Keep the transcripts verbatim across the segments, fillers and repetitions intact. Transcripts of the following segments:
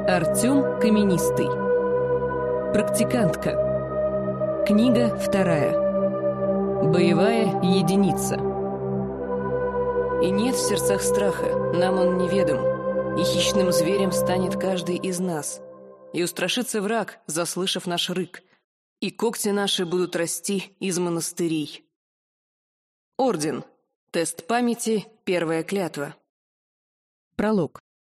Артем Каменистый. Практикантка. Книга вторая. Боевая единица. И нет в сердцах страха, нам он неведом, и хищным зверем станет каждый из нас, и устрашится враг, заслышав наш рык, и когти наши будут расти из монастырей. Орден. Тест памяти. Первая клятва. Пролог.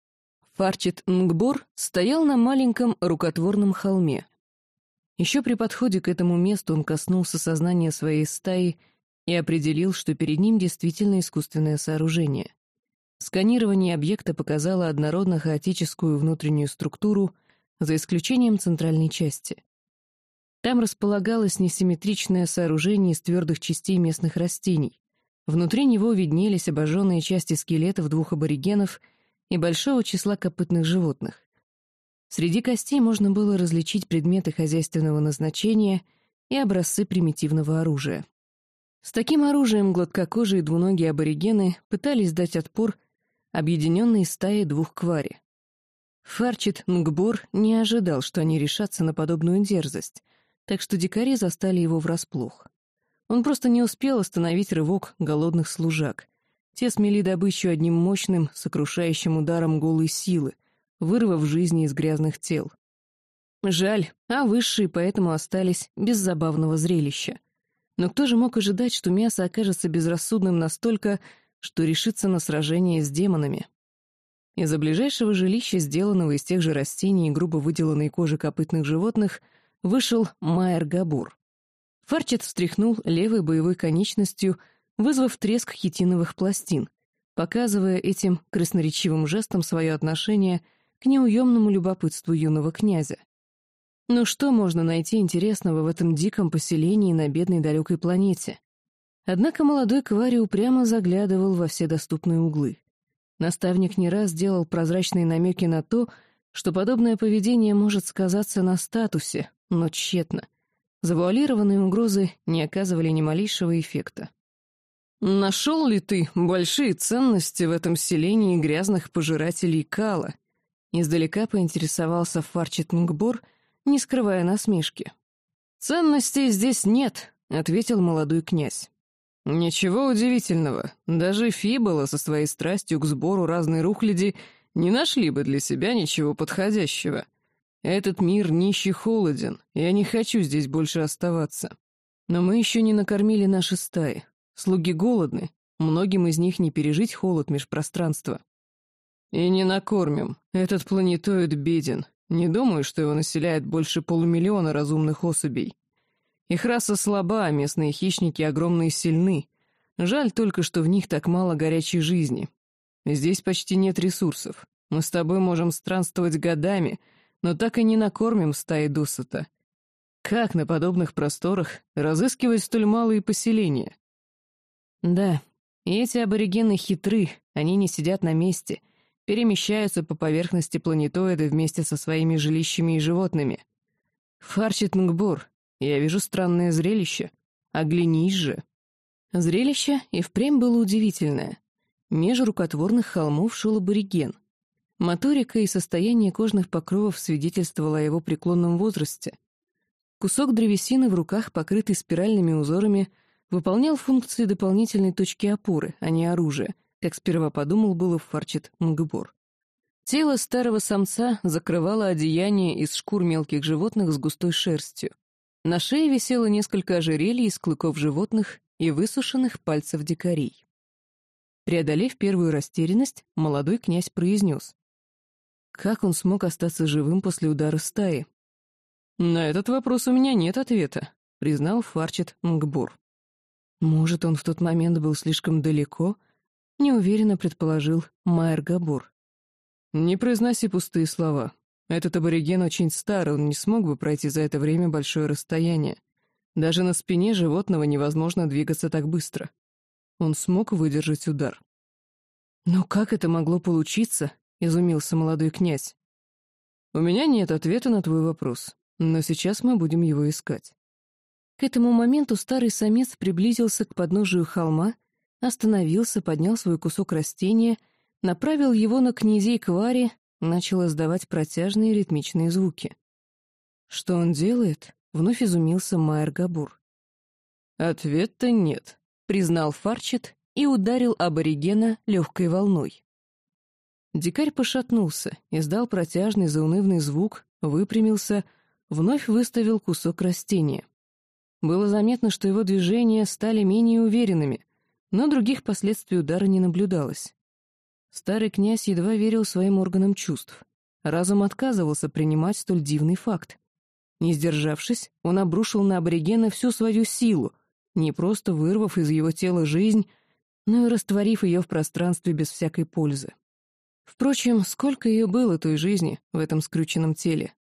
Фарчет Нгбор стоял на маленьком рукотворном холме. Еще при подходе к этому месту он коснулся сознания своей стаи и определил, что перед ним действительно искусственное сооружение. Сканирование объекта показало однородно-хаотическую внутреннюю структуру, за исключением центральной части. Там располагалось несимметричное сооружение из твердых частей местных растений. Внутри него виднелись обожженные части скелетов двух аборигенов и большого числа копытных животных. Среди костей можно было различить предметы хозяйственного назначения и образцы примитивного оружия. С таким оружием гладкокожие двуногие аборигены пытались дать отпор объединенной стае двух квари. Фарчет Нгбор не ожидал, что они решатся на подобную дерзость, так что дикари застали его врасплох. Он просто не успел остановить рывок голодных служак. Те смели добычу одним мощным, сокрушающим ударом голой силы, вырвав жизни из грязных тел. Жаль, а высшие поэтому остались без забавного зрелища. Но кто же мог ожидать, что мясо окажется безрассудным настолько, что решится на сражение с демонами? Из-за ближайшего жилища, сделанного из тех же растений и грубо выделанной кожи копытных животных, вышел Майер Габур. Фарчет встряхнул левой боевой конечностью, вызвав треск хитиновых пластин, показывая этим красноречивым жестом свое отношение к неуемному любопытству юного князя. Ну что можно найти интересного в этом диком поселении на бедной далекой планете? Однако молодой Квари упрямо заглядывал во все доступные углы. Наставник не раз делал прозрачные намеки на то, что подобное поведение может сказаться на статусе, но тщетно. Завуалированные угрозы не оказывали ни малейшего эффекта. «Нашел ли ты большие ценности в этом селении грязных пожирателей кала?» Издалека поинтересовался Фарчет Нгбор, не скрывая насмешки. «Ценностей здесь нет», — ответил молодой князь. «Ничего удивительного, даже Фибола со своей страстью к сбору разной рухляди не нашли бы для себя ничего подходящего. Этот мир нищий холоден, я не хочу здесь больше оставаться. Но мы еще не накормили наши стаи. Слуги голодны, многим из них не пережить холод межпространства. И не накормим, этот планетоид беден. Не думаю, что его населяет больше полумиллиона разумных особей. Их раса слаба, а местные хищники огромны и сильны. Жаль только, что в них так мало горячей жизни. Здесь почти нет ресурсов. Мы с тобой можем странствовать годами, но так и не накормим стаи досыта. Как на подобных просторах разыскивать столь малые поселения? Да, и эти аборигены хитры, они не сидят на месте, перемещаются по поверхности планетоида вместе со своими жилищами и животными. Фарчет Нгбор, я вижу странное зрелище. Оглянись же. Зрелище и впрямь было удивительное. Меж рукотворных холмов шел абориген. Моторика и состояние кожных покровов свидетельствовало о его преклонном возрасте. Кусок древесины в руках, покрытый спиральными узорами, выполнял функции дополнительной точки опоры, а не оружия, как сперва подумал было Фарчет Нгбор. Тело старого самца закрывало одеяние из шкур мелких животных с густой шерстью. На шее висело несколько ожерелий из клыков животных и высушенных пальцев дикарей. Преодолев первую растерянность, молодой князь произнес: «Как он смог остаться живым после удара стаи?» «На этот вопрос у меня нет ответа», — признал Фарчет Нгбор. «Может, он в тот момент был слишком далеко?» — неуверенно предположил Майер Габур. «Не произноси пустые слова. Этот абориген очень старый, он не смог бы пройти за это время большое расстояние. Даже на спине животного невозможно двигаться так быстро. Он смог выдержать удар». «Но как это могло получиться?» — изумился молодой князь. «У меня нет ответа на твой вопрос, но сейчас мы будем его искать». К этому моменту старый самец приблизился к подножию холма, остановился, поднял свой кусок растения, направил его на князей Квари, начал издавать протяжные ритмичные звуки. «Что он делает?» — вновь изумился Майер Габур. «Ответ-то нет», — признал Фарчет и ударил аборигена легкой волной. Дикарь пошатнулся, издал протяжный заунывный звук, выпрямился, вновь выставил кусок растения. Было заметно, что его движения стали менее уверенными, но других последствий удара не наблюдалось. Старый князь едва верил своим органам чувств. Разум отказывался принимать столь дивный факт. Не сдержавшись, он обрушил на аборигена всю свою силу, не просто вырвав из его тела жизнь, но и растворив ее в пространстве без всякой пользы. Впрочем, сколько ее было той жизни в этом скрюченном теле?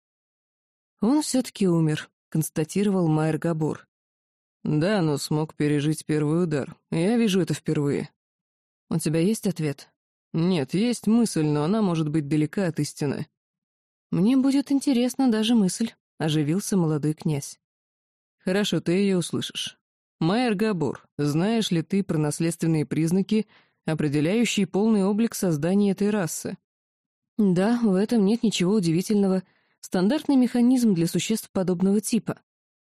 «Он все-таки умер», — констатировал Майер Габур. «Да, но смог пережить первый удар. Я вижу это впервые». «У тебя есть ответ?» «Нет, есть мысль, но она может быть далека от истины». «Мне будет интересна даже мысль», — оживился молодой князь. «Хорошо, ты ее услышишь. Майер Габур, знаешь ли ты про наследственные признаки, определяющие полный облик создания этой расы?» «Да, в этом нет ничего удивительного. Стандартный механизм для существ подобного типа».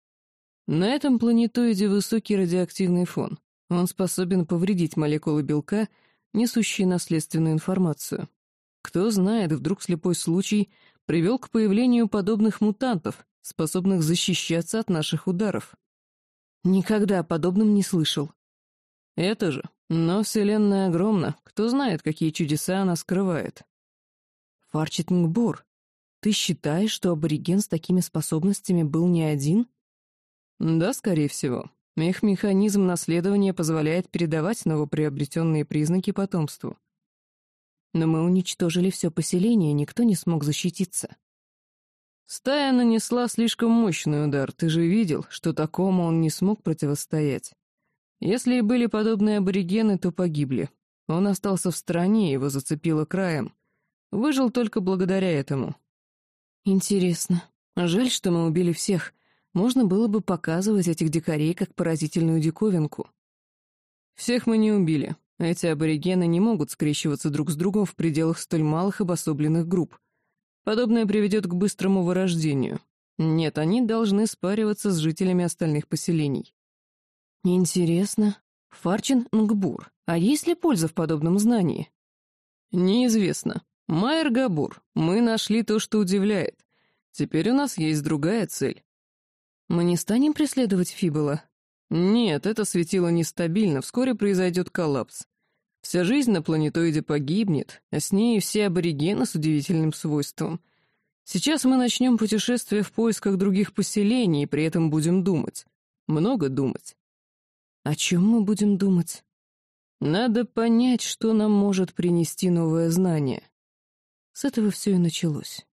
«На этом планетоиде высокий радиоактивный фон. Он способен повредить молекулы белка, несущие наследственную информацию. Кто знает, вдруг слепой случай привел к появлению подобных мутантов, способных защищаться от наших ударов». «Никогда о подобном не слышал». «Это же. Но Вселенная огромна. Кто знает, какие чудеса она скрывает». «Фарчет Нгбор, ты считаешь, что абориген с такими способностями был не один?» «Да, скорее всего. Их механизм наследования позволяет передавать новоприобретенные признаки потомству». «Но мы уничтожили все поселение, никто не смог защититься». «Стая нанесла слишком мощный удар, ты же видел, что такому он не смог противостоять. Если и были подобные аборигены, то погибли. Он остался в стороне, его зацепило краем. Выжил только благодаря этому». «Интересно. Жаль, что мы убили всех. Можно было бы показывать этих дикарей как поразительную диковинку». «Всех мы не убили. Эти аборигены не могут скрещиваться друг с другом в пределах столь малых обособленных групп. Подобное приведет к быстрому вырождению. Нет, они должны спариваться с жителями остальных поселений». «Интересно. Фарчен Нгбур, а есть ли польза в подобном знании?» «Неизвестно. Майер Габур, мы нашли то, что удивляет. Теперь у нас есть другая цель». «Мы не станем преследовать Фибула?» «Нет, это светило нестабильно, вскоре произойдет коллапс. Вся жизнь на планетоиде погибнет, а с ней и все аборигены с удивительным свойством. Сейчас мы начнем путешествие в поисках других поселений и при этом будем думать. Много думать». «О чем мы будем думать?» «Надо понять, что нам может принести новое знание». С этого все и началось.